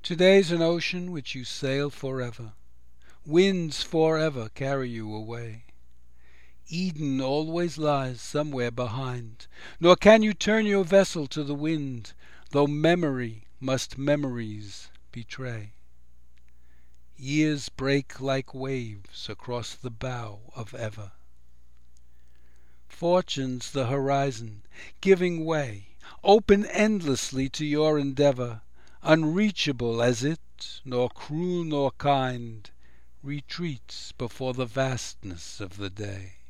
Today's an ocean which you sail forever. Winds forever carry you away. Eden always lies somewhere behind, nor can you turn your vessel to the wind, though memory must memories betray. Years break like waves across the bow of ever. Fortune's the horizon, giving way, open endlessly to your endeavor, unreachable as it, nor cruel nor kind, retreats before the vastness of the day.